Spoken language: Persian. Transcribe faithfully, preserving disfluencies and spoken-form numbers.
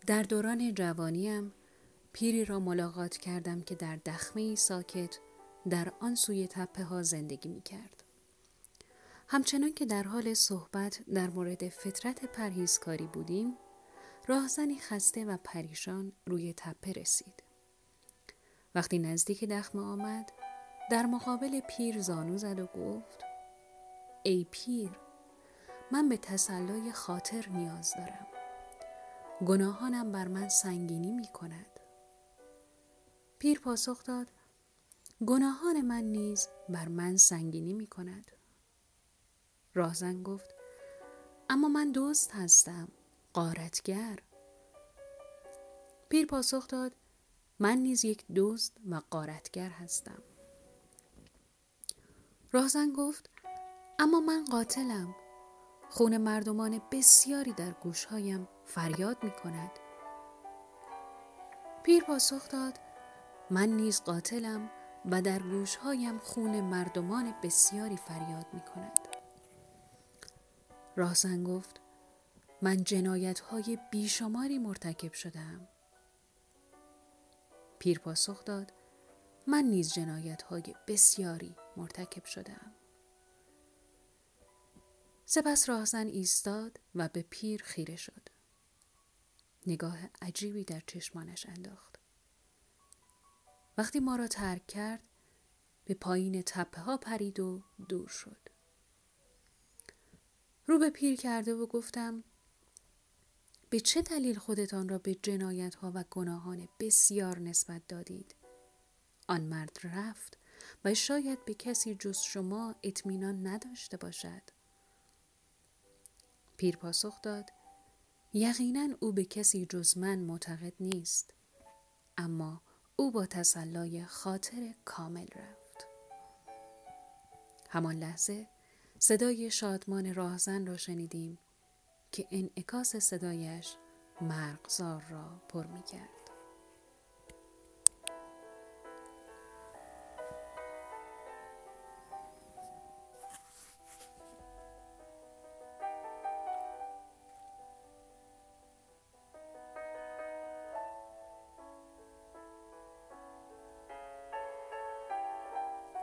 در دوران جوانیم پیری را ملاقات کردم که در دخمه‌ای ساکت در آن سوی تپه ها زندگی می کرد. همچنان که در حال صحبت در مورد فطرت پرهیزکاری بودیم، راهزنی خسته و پریشان روی تپه رسید. وقتی نزدیک دخمه آمد، در مقابل پیر زانو زد و گفت: ای پیر، من به تسلای خاطر نیاز دارم. گناهانم بر من سنگینی می کند. پیر پاسخ داد: گناهان من نیز بر من سنگینی می کند. راهزن گفت: اما من دزد هستم، غارتگر. پیر پاسخ داد: من نیز یک دزد و غارتگر هستم. راهزن گفت: اما من قاتلم، خون مردمان بسیاری در گوشهایم فریاد می کند. پیر پاسخ داد: من نیز قاتلم و در گوشهایم خون مردمان بسیاری فریاد می کند. راهزن گفت: من جنایت‌های بیشماری مرتکب شدم. پیر پاسخ داد: من نیز جنایت‌های بسیاری مرتکب شدم. سپس راهزن ایستاد و به پیر خیره شد. نگاه عجیبی در چشمانش انداخت. وقتی ما را ترک کرد، به پایین تپه ها پرید و دور شد. رو به پیر کرده و گفتم: به چه دلیل خودتان را به جنایت ها و گناهان بسیار نسبت دادید؟ آن مرد رفت و شاید به کسی جز شما اطمینان نداشته باشد. پیر پاسخ داد: یقینا او به کسی جز من معتقد نیست، اما او با تسلای خاطر کامل رفت. همان لحظه صدای شادمان راهزن را شنیدیم که انعکاس صدایش مرغزار را پر می کرد.